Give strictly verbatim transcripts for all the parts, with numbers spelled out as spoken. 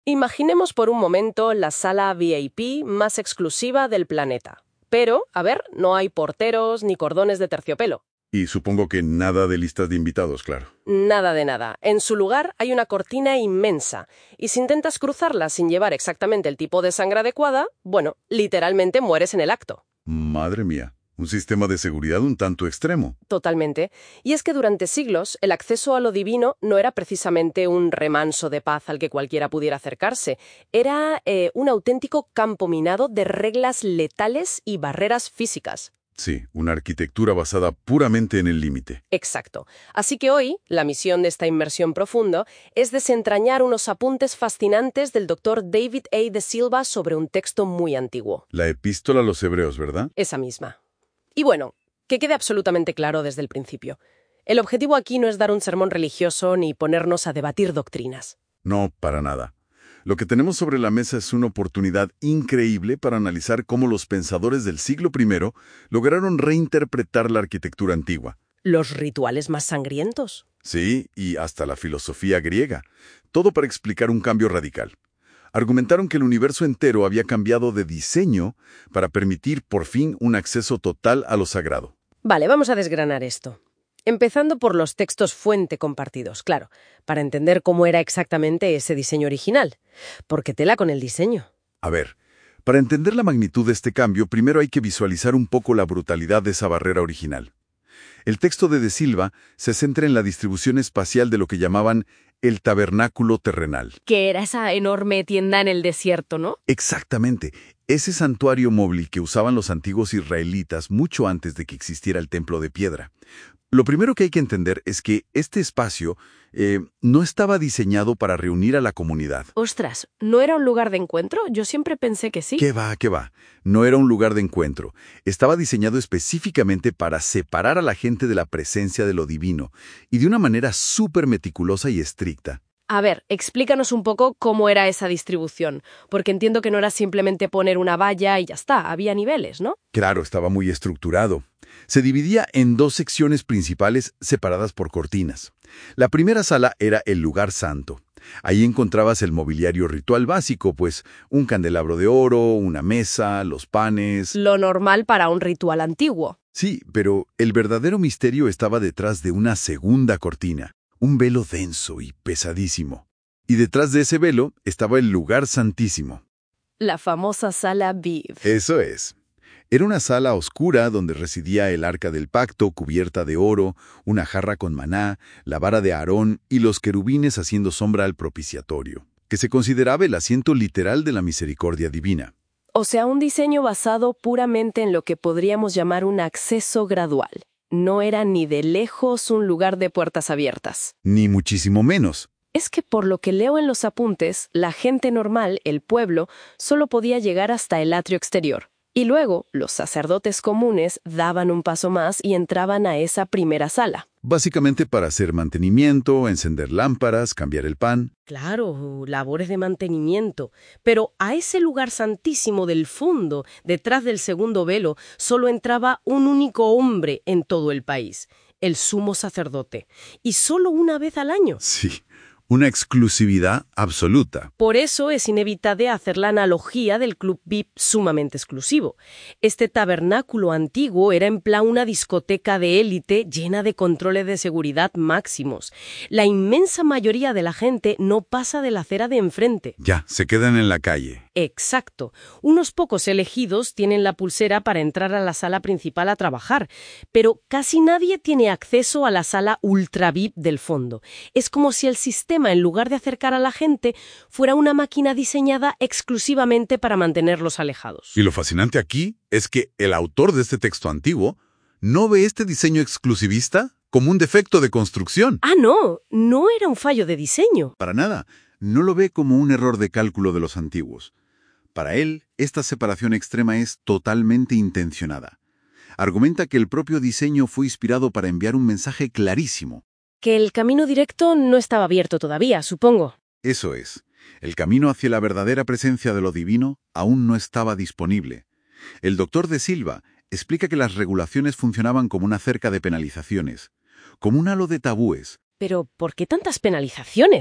Imaginemos por un momento la sala V I P más exclusiva del planeta. Pero, a ver, no hay porteros ni cordones de terciopelo. Y supongo que nada de listas de invitados, claro. Nada de nada. En su lugar hay una cortina inmensa, y si intentas cruzarla sin llevar exactamente el tipo de sangre adecuada, bueno, literalmente mueres en el acto. Madre mía, un sistema de seguridad un tanto extremo. Totalmente. Y es que durante siglos el acceso a lo divino no era precisamente un remanso de paz al que cualquiera pudiera acercarse. Era eh, un auténtico campo minado de reglas letales y barreras físicas. Sí, una arquitectura basada puramente en el límite. Exacto. Así que hoy, la misión de esta inmersión profunda es desentrañar unos apuntes fascinantes del doctor David A. de Silva sobre un texto muy antiguo. La epístola a los hebreos, ¿verdad? Esa misma. Y bueno, que quede absolutamente claro desde el principio. El objetivo aquí no es dar un sermón religioso ni ponernos a debatir doctrinas. No, para nada. Lo que tenemos sobre la mesa es una oportunidad increíble para analizar cómo los pensadores del siglo primero lograron reinterpretar la arquitectura antigua. Los rituales más sangrientos. Sí, y hasta la filosofía griega. Todo para explicar un cambio radical. Argumentaron que el universo entero había cambiado de diseño para permitir por fin un acceso total a lo sagrado. Vale, vamos a desgranar esto. Empezando por los textos fuente compartidos, claro, para entender cómo era exactamente ese diseño original. Porque tela con el diseño. A ver, para entender la magnitud de este cambio, primero hay que visualizar un poco la brutalidad de esa barrera original. El texto de De Silva se centra en la distribución espacial de lo que llamaban el tabernáculo terrenal. Que era esa enorme tienda en el desierto, ¿no? Exactamente. Ese santuario móvil que usaban los antiguos israelitas mucho antes de que existiera el templo de piedra. Lo primero que hay que entender es que este espacio eh, no estaba diseñado para reunir a la comunidad. Ostras, ¿no era un lugar de encuentro? Yo siempre pensé que sí. ¿Qué va, qué va? No era un lugar de encuentro. Estaba diseñado específicamente para separar a la gente de la presencia de lo divino, y de una manera súper meticulosa y estricta. A ver, explícanos un poco cómo era esa distribución, porque entiendo que no era simplemente poner una valla y ya está, había niveles, ¿no? Claro, estaba muy estructurado. Se dividía en dos secciones principales separadas por cortinas. La primera sala era el lugar santo. Ahí encontrabas el mobiliario ritual básico, pues un candelabro de oro, una mesa, los panes... Lo normal para un ritual antiguo. Sí, pero el verdadero misterio estaba detrás de una segunda cortina, un velo denso y pesadísimo. Y detrás de ese velo estaba el lugar santísimo. La famosa sala Viv. Eso es. Era una sala oscura donde residía el arca del pacto cubierta de oro, una jarra con maná, la vara de Aarón y los querubines haciendo sombra al propiciatorio, que se consideraba el asiento literal de la misericordia divina. O sea, un diseño basado puramente en lo que podríamos llamar un acceso gradual. No era ni de lejos un lugar de puertas abiertas. Ni muchísimo menos. Es que por lo que leo en los apuntes, la gente normal, el pueblo, solo podía llegar hasta el atrio exterior. Y luego, los sacerdotes comunes daban un paso más y entraban a esa primera sala. Básicamente para hacer mantenimiento, encender lámparas, cambiar el pan. Claro, labores de mantenimiento. Pero a ese lugar santísimo del fondo, detrás del segundo velo, solo entraba un único hombre en todo el país, el sumo sacerdote. Y solo una vez al año. Sí. Una exclusividad absoluta. Por eso es inevitable hacer la analogía del club V I P sumamente exclusivo. Este tabernáculo antiguo era en plan una discoteca de élite llena de controles de seguridad máximos. La inmensa mayoría de la gente no pasa de la acera de enfrente. Ya, se quedan en la calle. Exacto. Unos pocos elegidos tienen la pulsera para entrar a la sala principal a trabajar, pero casi nadie tiene acceso a la sala ultra V I P del fondo. Es como si el sistema, en lugar de acercar a la gente, fuera una máquina diseñada exclusivamente para mantenerlos alejados. Y lo fascinante aquí es que el autor de este texto antiguo no ve este diseño exclusivista como un defecto de construcción. Ah, no, no era un fallo de diseño. Para nada, no lo ve como un error de cálculo de los antiguos. Para él, esta separación extrema es totalmente intencionada. Argumenta que el propio diseño fue inspirado para enviar un mensaje clarísimo. Que el camino directo no estaba abierto todavía, supongo. Eso es. El camino hacia la verdadera presencia de lo divino aún no estaba disponible. El doctor de Silva explica que las regulaciones funcionaban como una cerca de penalizaciones, como un halo de tabúes. Pero, ¿por qué tantas penalizaciones?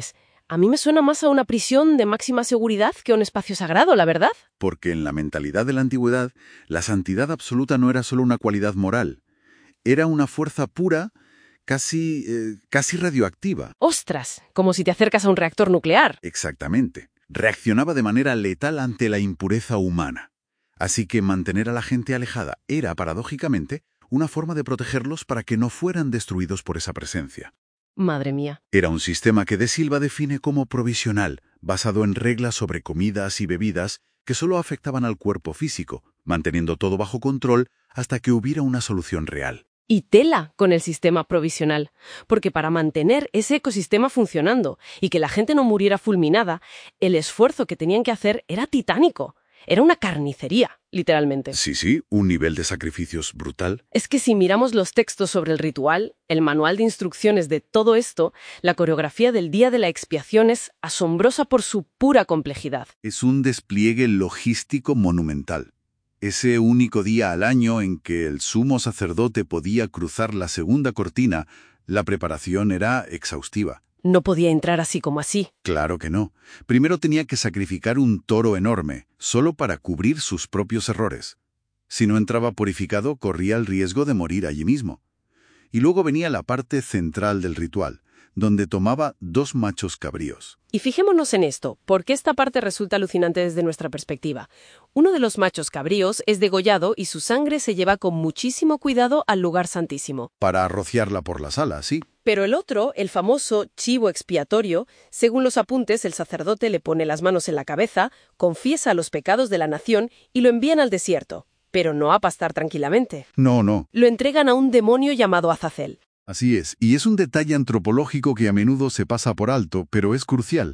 A mí me suena más a una prisión de máxima seguridad que a un espacio sagrado, la verdad. Porque en la mentalidad de la antigüedad, la santidad absoluta no era solo una cualidad moral. Era una fuerza pura, casi, eh, casi radioactiva. ¡Ostras! Como si te acercas a un reactor nuclear. Exactamente. Reaccionaba de manera letal ante la impureza humana. Así que mantener a la gente alejada era, paradójicamente, una forma de protegerlos para que no fueran destruidos por esa presencia. Madre mía. Era un sistema que De Silva define como provisional, basado en reglas sobre comidas y bebidas que solo afectaban al cuerpo físico, manteniendo todo bajo control hasta que hubiera una solución real. Y tela con el sistema provisional, porque para mantener ese ecosistema funcionando y que la gente no muriera fulminada, el esfuerzo que tenían que hacer era titánico. Era una carnicería, literalmente. Sí, sí, un nivel de sacrificios brutal. Es que si miramos los textos sobre el ritual, el manual de instrucciones de todo esto, la coreografía del día de la expiación es asombrosa por su pura complejidad. Es un despliegue logístico monumental. Ese único día al año en que el sumo sacerdote podía cruzar la segunda cortina, la preparación era exhaustiva. No podía entrar así como así. Claro que no. Primero tenía que sacrificar un toro enorme, solo para cubrir sus propios errores. Si no entraba purificado, corría el riesgo de morir allí mismo. Y luego venía la parte central del ritual, donde tomaba dos machos cabríos. Y fijémonos en esto, porque esta parte resulta alucinante desde nuestra perspectiva. Uno de los machos cabríos es degollado y su sangre se lleva con muchísimo cuidado al lugar santísimo. Para rociarla por la sala, sí. Pero el otro, el famoso chivo expiatorio, según los apuntes, el sacerdote le pone las manos en la cabeza, confiesa los pecados de la nación y lo envían al desierto. Pero no a pastar tranquilamente. No, no. Lo entregan a un demonio llamado Azazel. Así es, y es un detalle antropológico que a menudo se pasa por alto, pero es crucial.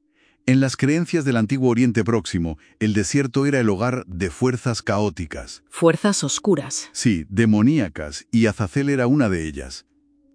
En las creencias del antiguo Oriente Próximo, el desierto era el hogar de fuerzas caóticas. Fuerzas oscuras. Sí, demoníacas, y Azazel era una de ellas.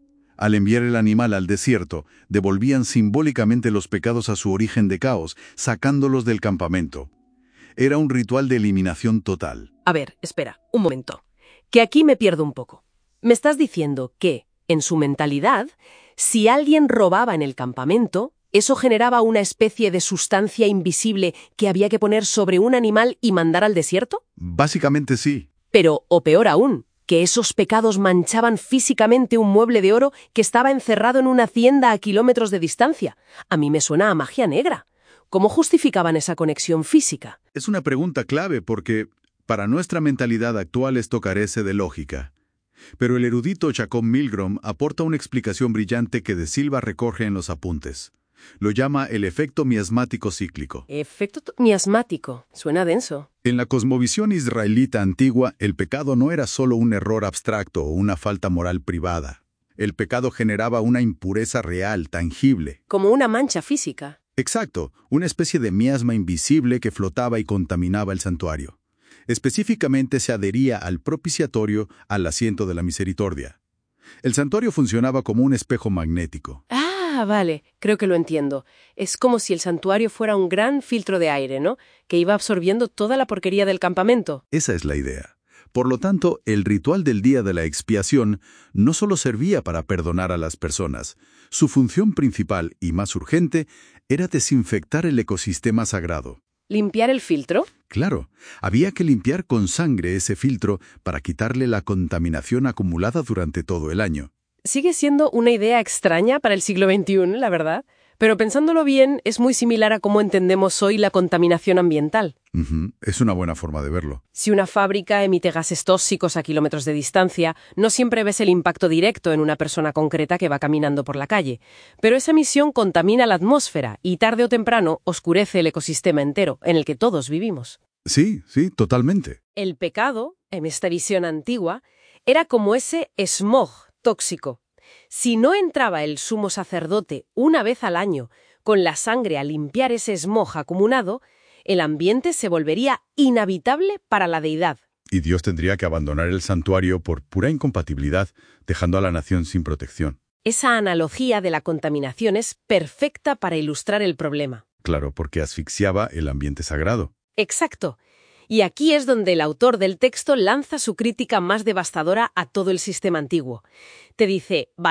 Al enviar el animal al desierto, devolvían simbólicamente los pecados a su origen de caos, sacándolos del campamento. Era un ritual de eliminación total. A ver, espera, un momento. Que aquí me pierdo un poco. Me estás diciendo que, en su mentalidad, si alguien robaba en el campamento, eso generaba una especie de sustancia invisible que había que poner sobre un animal y mandar al desierto. Básicamente sí. Pero, o peor aún, que esos pecados manchaban físicamente un mueble de oro que estaba encerrado en una hacienda a kilómetros de distancia. A mí me suena a magia negra. ¿Cómo justificaban esa conexión física? Es una pregunta clave porque, para nuestra mentalidad actual, esto carece de lógica. Pero el erudito Jacob Milgrom aporta una explicación brillante que De Silva recoge en los apuntes. Lo llama el efecto miasmático cíclico. Efecto miasmático. Suena denso. En la cosmovisión israelita antigua, el pecado no era solo un error abstracto o una falta moral privada. El pecado generaba una impureza real, tangible. Como una mancha física. Exacto, una especie de miasma invisible que flotaba y contaminaba el santuario. Específicamente se adhería al propiciatorio, al asiento de la misericordia. El santuario funcionaba como un espejo magnético. Ah, vale, creo que lo entiendo. Es como si el santuario fuera un gran filtro de aire, ¿no? Que iba absorbiendo toda la porquería del campamento. Esa es la idea. Por lo tanto, el ritual del día de la expiación no solo servía para perdonar a las personas. Su función principal y más urgente era desinfectar el ecosistema sagrado. ¿Limpiar el filtro? Claro, había que limpiar con sangre ese filtro para quitarle la contaminación acumulada durante todo el año. Sigue siendo una idea extraña para el siglo veintiuno, la verdad, pero pensándolo bien, es muy similar a cómo entendemos hoy la contaminación ambiental. Uh-huh. Es una buena forma de verlo. Si una fábrica emite gases tóxicos a kilómetros de distancia, no siempre ves el impacto directo en una persona concreta que va caminando por la calle. Pero esa emisión contamina la atmósfera y tarde o temprano oscurece el ecosistema entero, en el que todos vivimos. Sí, sí, totalmente. El pecado, en esta visión antigua, era como ese smog tóxico. Si no entraba el sumo sacerdote una vez al año con la sangre a limpiar ese smog acumulado, el ambiente se volvería inhabitable para la deidad. Y Dios tendría que abandonar el santuario por pura incompatibilidad, dejando a la nación sin protección. Esa analogía de la contaminación es perfecta para ilustrar el problema. Claro, porque asfixiaba el ambiente sagrado. Exacto. Y aquí es donde el autor del texto lanza su crítica más devastadora a todo el sistema antiguo. Te dice, vale,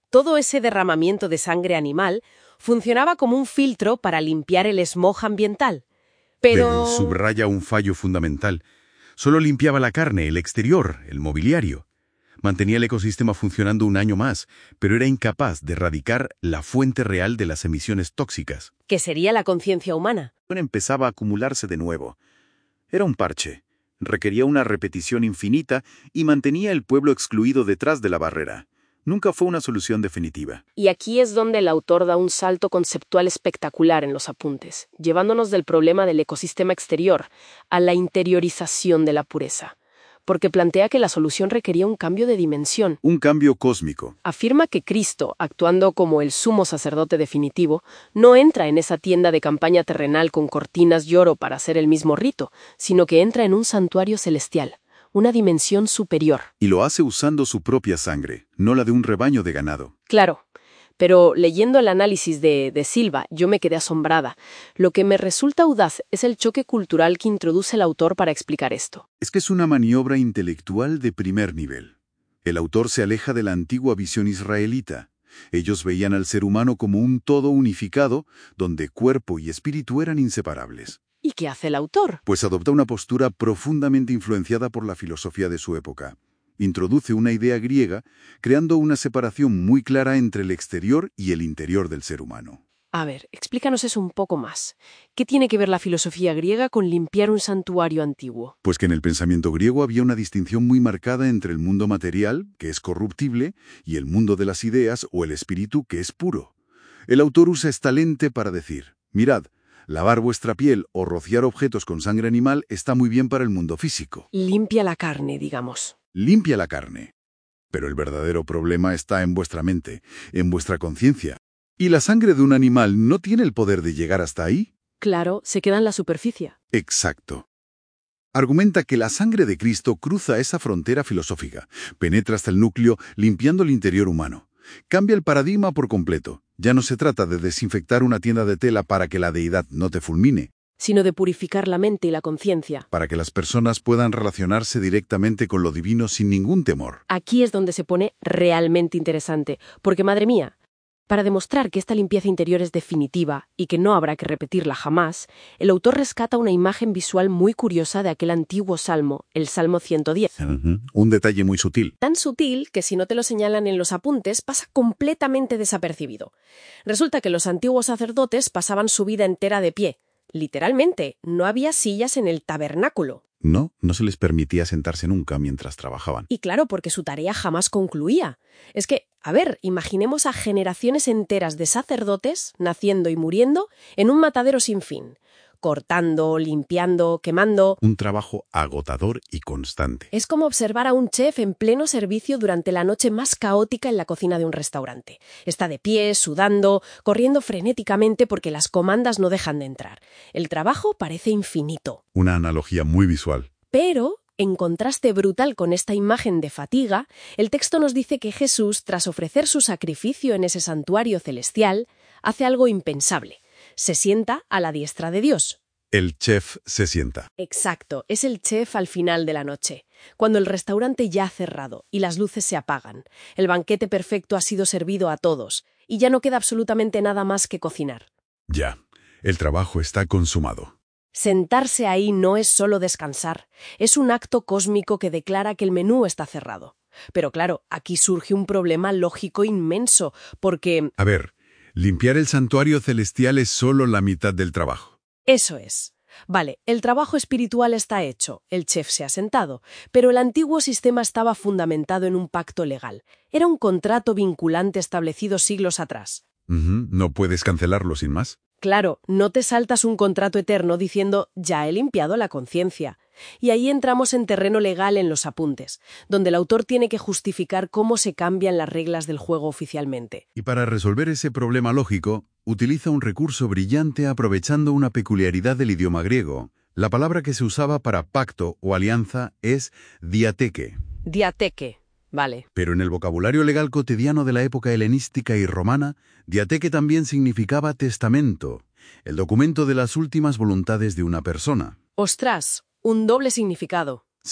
Todo ese derramamiento de sangre animal funcionaba como un filtro para limpiar el smog ambiental. Pero... Bell subraya un fallo fundamental. Solo limpiaba la carne, el exterior, el mobiliario. Mantenía el ecosistema funcionando un año más, pero era incapaz de erradicar la fuente real de las emisiones tóxicas. ¿Qué sería la conciencia humana? Empezaba a acumularse de nuevo. Era un parche. Requería una repetición infinita y mantenía el pueblo excluido detrás de la barrera. Nunca fue una solución definitiva. Y aquí es donde el autor da un salto conceptual espectacular en los apuntes, llevándonos del problema del ecosistema exterior a la interiorización de la pureza. Porque plantea que la solución requería un cambio de dimensión. Un cambio cósmico. Afirma que Cristo, actuando como el sumo sacerdote definitivo, no entra en esa tienda de campaña terrenal con cortinas y oro para hacer el mismo rito, sino que entra en un santuario celestial, una dimensión superior. Y lo hace usando su propia sangre, no la de un rebaño de ganado. Claro. Pero leyendo el análisis de, de Silva, yo me quedé asombrada. Lo que me resulta audaz es el choque cultural que introduce el autor para explicar esto. Es que es una maniobra intelectual de primer nivel. El autor se aleja de la antigua visión israelita. Ellos veían al ser humano como un todo unificado, donde cuerpo y espíritu eran inseparables. ¿Y qué hace el autor? Pues adopta una postura profundamente influenciada por la filosofía de su época. Introduce una idea griega, creando una separación muy clara entre el exterior y el interior del ser humano. A ver, explícanos eso un poco más. ¿Qué tiene que ver la filosofía griega con limpiar un santuario antiguo? Pues que en el pensamiento griego había una distinción muy marcada entre el mundo material, que es corruptible, y el mundo de las ideas o el espíritu, que es puro. El autor usa esta lente para decir, mirad, lavar vuestra piel o rociar objetos con sangre animal está muy bien para el mundo físico. Limpia la carne, digamos. Limpia la carne. Pero el verdadero problema está en vuestra mente, en vuestra conciencia. ¿Y la sangre de un animal no tiene el poder de llegar hasta ahí? Claro, se queda en la superficie. Exacto. Argumenta que la sangre de Cristo cruza esa frontera filosófica, penetra hasta el núcleo, limpiando el interior humano. Cambia el paradigma por completo. Ya no se trata de desinfectar una tienda de tela para que la deidad no te fulmine, sino de purificar la mente y la conciencia. Para que las personas puedan relacionarse directamente con lo divino sin ningún temor. Aquí es donde se pone realmente interesante, porque, madre mía, para demostrar que esta limpieza interior es definitiva y que no habrá que repetirla jamás, el autor rescata una imagen visual muy curiosa de aquel antiguo salmo, el Salmo ciento diez. Uh-huh. Un detalle muy sutil. Tan sutil que si no te lo señalan en los apuntes pasa completamente desapercibido. Resulta que los antiguos sacerdotes pasaban su vida entera de pie. Literalmente, no había sillas en el tabernáculo. No, no se les permitía sentarse nunca mientras trabajaban. Y claro, porque su tarea jamás concluía. Es que, a ver, imaginemos a generaciones enteras de sacerdotes naciendo y muriendo en un matadero sin fin. Cortando, limpiando, quemando. Un trabajo agotador y constante. Es como observar a un chef en pleno servicio durante la noche más caótica en la cocina de un restaurante. Está de pie, sudando, corriendo frenéticamente porque las comandas no dejan de entrar. El trabajo parece infinito. Una analogía muy visual. Pero, en contraste brutal con esta imagen de fatiga, el texto nos dice que Jesús, tras ofrecer su sacrificio en ese santuario celestial, hace algo impensable. Se sienta a la diestra de Dios. El chef se sienta. Exacto, es el chef al final de la noche, cuando el restaurante ya ha cerrado y las luces se apagan. El banquete perfecto ha sido servido a todos y ya no queda absolutamente nada más que cocinar. Ya, el trabajo está consumado. Sentarse ahí no es solo descansar, es un acto cósmico que declara que el menú está cerrado. Pero claro, aquí surge un problema lógico inmenso, porque... A ver, limpiar el santuario celestial es solo la mitad del trabajo. Eso es. Vale, el trabajo espiritual está hecho, el chef se ha sentado, pero el antiguo sistema estaba fundamentado en un pacto legal. Era un contrato vinculante establecido siglos atrás. Uh-huh. No puedes cancelarlo sin más. Claro, no te saltas un contrato eterno diciendo «ya he limpiado la conciencia». Y ahí entramos en terreno legal en los apuntes, donde el autor tiene que justificar cómo se cambian las reglas del juego oficialmente. Y para resolver ese problema lógico, utiliza un recurso brillante aprovechando una peculiaridad del idioma griego. La palabra que se usaba para pacto o alianza es diateque. Diateque, vale. Pero en el vocabulario legal cotidiano de la época helenística y romana, diateque también significaba testamento, el documento de las últimas voluntades de una persona. ¡Ostras! Un doble significado. Sí,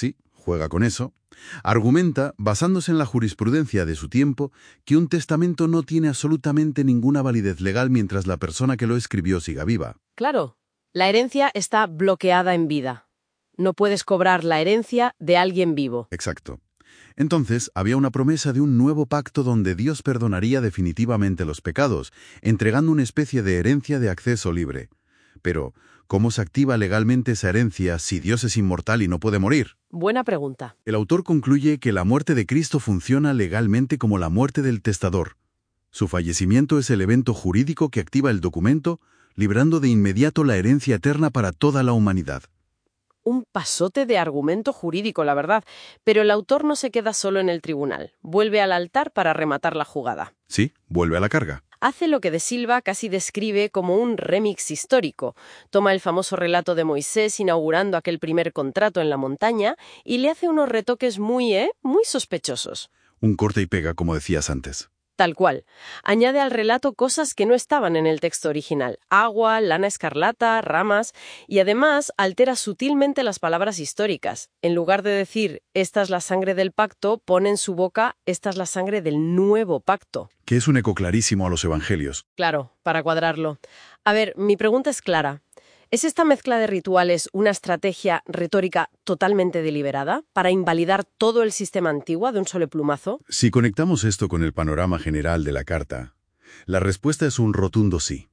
juega con eso, argumenta, basándose en la jurisprudencia de su tiempo, que un testamento no tiene absolutamente ninguna validez legal mientras la persona que lo escribió siga viva. Claro, la herencia está bloqueada en vida. No puedes cobrar la herencia de alguien vivo. Exacto. Entonces, había una promesa de un nuevo pacto donde Dios perdonaría definitivamente los pecados, entregando una especie de herencia de acceso libre. Pero, ¿cómo se activa legalmente esa herencia si Dios es inmortal y no puede morir? Buena pregunta. El autor concluye que la muerte de Cristo funciona legalmente como la muerte del testador. Su fallecimiento es el evento jurídico que activa el documento, librando de inmediato la herencia eterna para toda la humanidad. Un pasote de argumento jurídico, la verdad. Pero el autor no se queda solo en el tribunal. Vuelve al altar para rematar la jugada. Sí, vuelve a la carga. Hace lo que De Silva casi describe como un remix histórico. Toma el famoso relato de Moisés inaugurando aquel primer contrato en la montaña y le hace unos retoques muy, ¿eh? muy sospechosos. Un corte y pega, como decías antes. Tal cual. Añade al relato cosas que no estaban en el texto original. Agua, lana escarlata, ramas. Y además altera sutilmente las palabras históricas. En lugar de decir, esta es la sangre del pacto, pone en su boca, esta es la sangre del nuevo pacto. Que es un eco clarísimo a los evangelios. Claro, para cuadrarlo. A ver, mi pregunta es clara. ¿Es esta mezcla de rituales una estrategia retórica totalmente deliberada para invalidar todo el sistema antiguo de un solo plumazo? Si conectamos esto con el panorama general de la carta, la respuesta es un rotundo sí.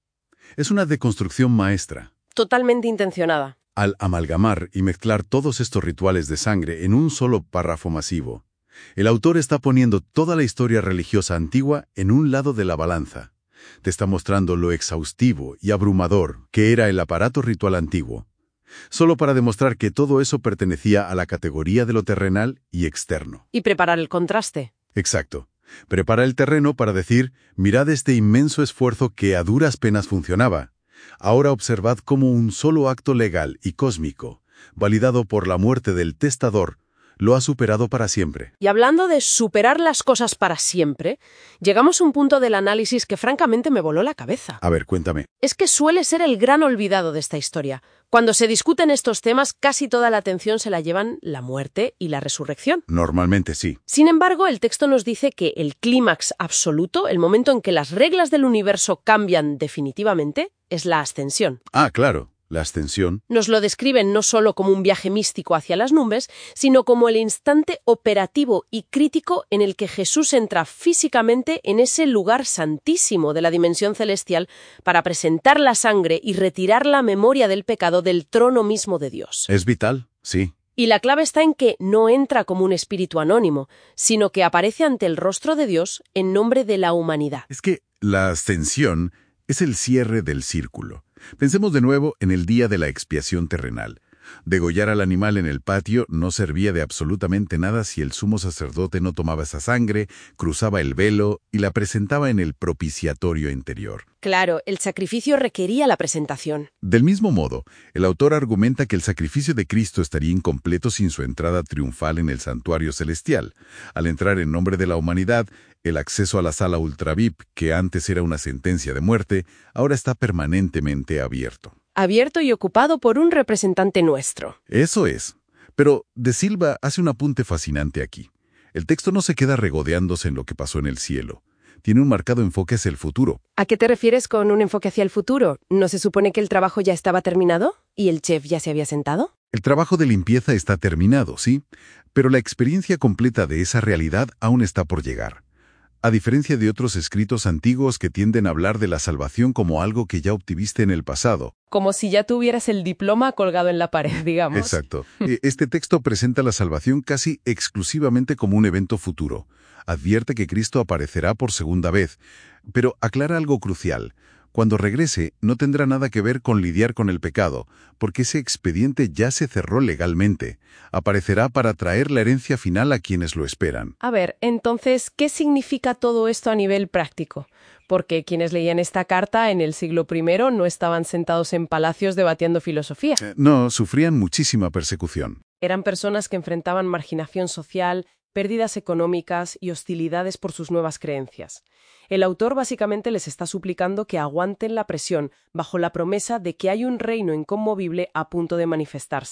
Es una deconstrucción maestra. Totalmente intencionada. Al amalgamar y mezclar todos estos rituales de sangre en un solo párrafo masivo, el autor está poniendo toda la historia religiosa antigua en un lado de la balanza. Te está mostrando lo exhaustivo y abrumador que era el aparato ritual antiguo, solo para demostrar que todo eso pertenecía a la categoría de lo terrenal y externo. Y preparar el contraste. Exacto. Prepara el terreno para decir, mirad este inmenso esfuerzo que a duras penas funcionaba. Ahora observad cómo un solo acto legal y cósmico, validado por la muerte del testador, lo ha superado para siempre. Y hablando de superar las cosas para siempre, llegamos a un punto del análisis que francamente me voló la cabeza. A ver, cuéntame. Es que suele ser el gran olvidado de esta historia. Cuando se discuten estos temas, casi toda la atención se la llevan la muerte y la resurrección. Normalmente sí. Sin embargo, el texto nos dice que el clímax absoluto, el momento en que las reglas del universo cambian definitivamente, es la ascensión. Ah, claro. La ascensión. Nos lo describen no solo como un viaje místico hacia las nubes, sino como el instante operativo y crítico en el que Jesús entra físicamente en ese lugar santísimo de la dimensión celestial para presentar la sangre y retirar la memoria del pecado del trono mismo de Dios. Es vital, sí. Y la clave está en que no entra como un espíritu anónimo, sino que aparece ante el rostro de Dios en nombre de la humanidad. Es que la ascensión es el cierre del círculo. Pensemos de nuevo en el día de la expiación terrenal. Degollar al animal en el patio no servía de absolutamente nada si el sumo sacerdote no tomaba esa sangre, cruzaba el velo y la presentaba en el propiciatorio interior. Claro, el sacrificio requería la presentación. Del mismo modo, el autor argumenta que el sacrificio de Cristo estaría incompleto sin su entrada triunfal en el santuario celestial. Al entrar en nombre de la humanidad, el acceso a la sala ultra V I P, que antes era una sentencia de muerte, ahora está permanentemente abierto. Abierto y ocupado por un representante nuestro. Eso es. Pero De Silva hace un apunte fascinante aquí. El texto no se queda regodeándose en lo que pasó en el cielo. Tiene un marcado enfoque hacia el futuro. ¿A qué te refieres con un enfoque hacia el futuro? ¿No se supone que el trabajo ya estaba terminado? ¿Y el chef ya se había sentado? El trabajo de limpieza está terminado, sí, pero la experiencia completa de esa realidad aún está por llegar. A diferencia de otros escritos antiguos que tienden a hablar de la salvación como algo que ya obtuviste en el pasado. Como si ya tuvieras el diploma colgado en la pared, digamos. Exacto. Este texto presenta la salvación casi exclusivamente como un evento futuro. Advierte que Cristo aparecerá por segunda vez, pero aclara algo crucial. Cuando regrese, no tendrá nada que ver con lidiar con el pecado, porque ese expediente ya se cerró legalmente. Aparecerá para traer la herencia final a quienes lo esperan. A ver, entonces, ¿qué significa todo esto a nivel práctico? Porque quienes leían esta carta en el siglo primero no estaban sentados en palacios debatiendo filosofía. Eh, no, sufrían muchísima persecución. Eran personas que enfrentaban marginación social, pérdidas económicas y hostilidades por sus nuevas creencias. El autor básicamente les está suplicando que aguanten la presión bajo la promesa de que hay un reino inconmovible a punto de manifestarse.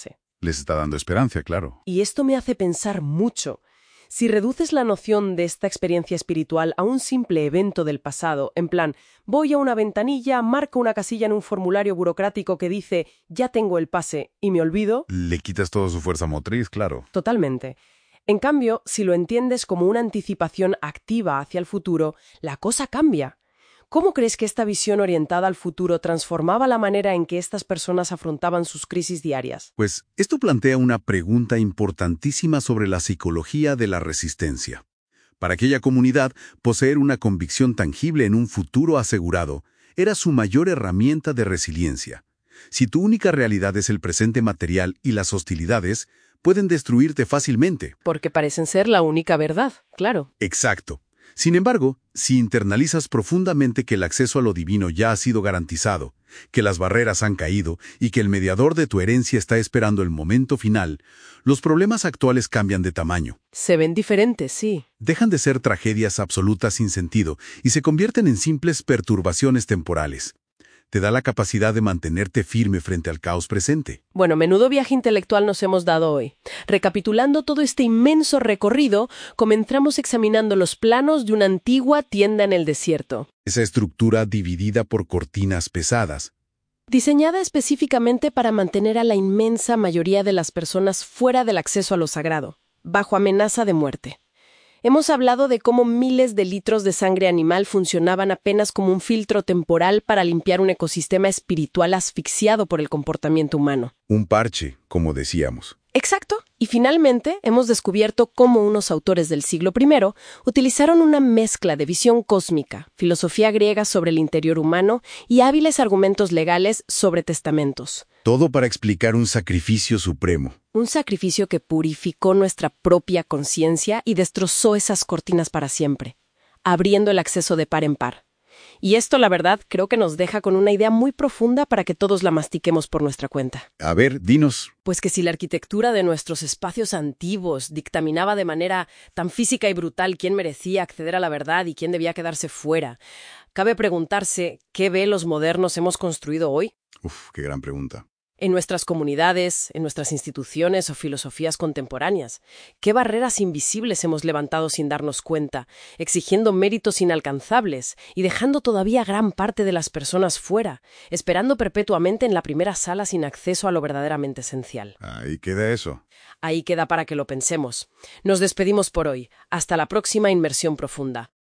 Les está dando esperanza, claro. Y esto me hace pensar mucho. Si reduces la noción de esta experiencia espiritual a un simple evento del pasado, en plan, voy a una ventanilla, marco una casilla en un formulario burocrático que dice, ya tengo el pase, y me olvido. Le quitas toda su fuerza motriz, claro. Totalmente. En cambio, si lo entiendes como una anticipación activa hacia el futuro, la cosa cambia. ¿Cómo crees que esta visión orientada al futuro transformaba la manera en que estas personas afrontaban sus crisis diarias? Pues esto plantea una pregunta importantísima sobre la psicología de la resistencia. Para aquella comunidad, poseer una convicción tangible en un futuro asegurado era su mayor herramienta de resiliencia. Si tu única realidad es el presente material y las hostilidades, pueden destruirte fácilmente. Porque parecen ser la única verdad, claro. Exacto. Sin embargo, si internalizas profundamente que el acceso a lo divino ya ha sido garantizado, que las barreras han caído y que el mediador de tu herencia está esperando el momento final, los problemas actuales cambian de tamaño. Se ven diferentes, sí. Dejan de ser tragedias absolutas sin sentido y se convierten en simples perturbaciones temporales. Te da la capacidad de mantenerte firme frente al caos presente. Bueno, menudo viaje intelectual nos hemos dado hoy. Recapitulando todo este inmenso recorrido, comenzamos examinando los planos de una antigua tienda en el desierto. Esa estructura dividida por cortinas pesadas. Diseñada específicamente para mantener a la inmensa mayoría de las personas fuera del acceso a lo sagrado, bajo amenaza de muerte. Hemos hablado de cómo miles de litros de sangre animal funcionaban apenas como un filtro temporal para limpiar un ecosistema espiritual asfixiado por el comportamiento humano. Un parche, como decíamos. Exacto. Y finalmente hemos descubierto cómo unos autores del siglo primero utilizaron una mezcla de visión cósmica, filosofía griega sobre el interior humano y hábiles argumentos legales sobre testamentos. Todo para explicar un sacrificio supremo. Un sacrificio que purificó nuestra propia conciencia y destrozó esas cortinas para siempre, abriendo el acceso de par en par. Y esto, la verdad, creo que nos deja con una idea muy profunda para que todos la mastiquemos por nuestra cuenta. A ver, dinos. Pues que si la arquitectura de nuestros espacios antiguos dictaminaba de manera tan física y brutal quién merecía acceder a la verdad y quién debía quedarse fuera, cabe preguntarse qué velos modernos hemos construido hoy. Uf, qué gran pregunta. En nuestras comunidades, en nuestras instituciones o filosofías contemporáneas, ¿qué barreras invisibles hemos levantado sin darnos cuenta, exigiendo méritos inalcanzables y dejando todavía gran parte de las personas fuera, esperando perpetuamente en la primera sala sin acceso a lo verdaderamente esencial? Ahí queda eso. Ahí queda para que lo pensemos. Nos despedimos por hoy. Hasta la próxima inmersión profunda.